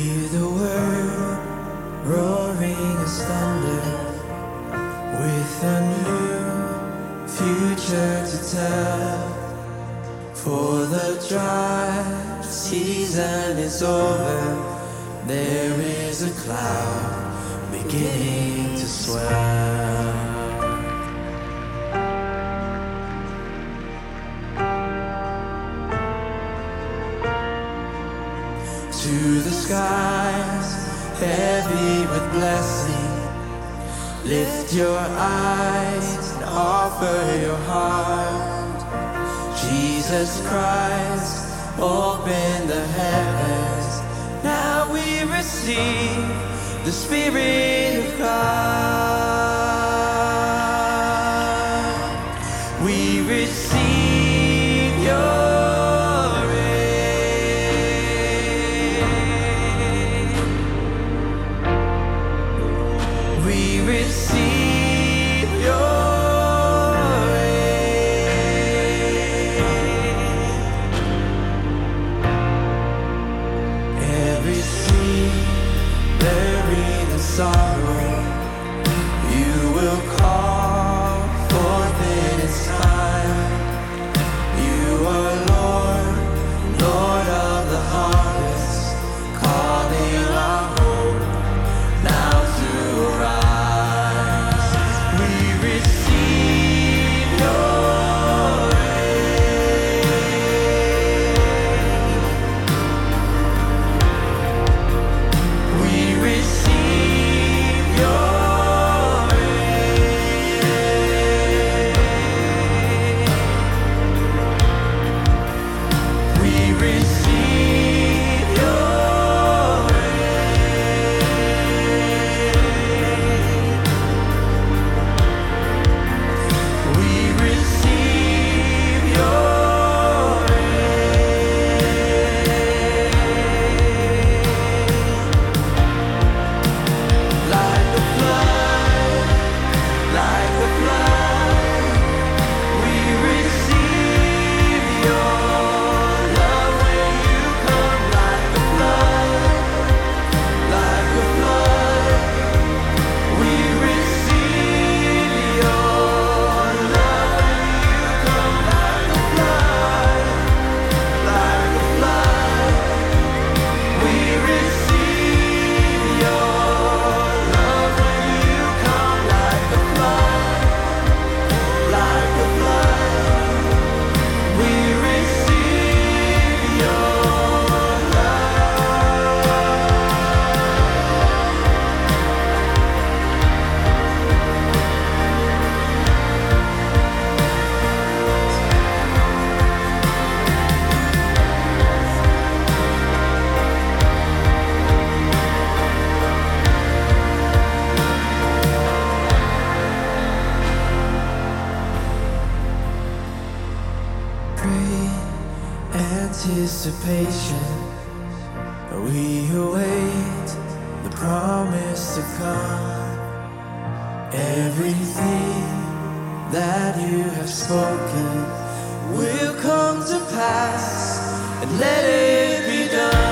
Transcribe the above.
Hear the word roaring as thunder, with a new future to tell. For the dry season is over, there is a cloud beginning to swell. To the skies, heavy with blessing, lift your eyes and offer your heart. Jesus Christ, open the heavens, now we receive the Spirit of God. We receive your We receive your aid. Every seed buried in sorrow, you will call forth in its time. You are Lord, Lord of the harvest, calling our hope now to arise. We receive your aid. We receive your aid. We receive your We receive your aid. Like a flood, like a flood, we receive your love when you come. Like a flood, like a flood, we receive your love when you come. Like a flood, like a flood, we receive your love when you come. Like a flood, like a flood, we receive your great anticipation. We await the promise to come. Everything that you have spoken will come to pass, and let it be done.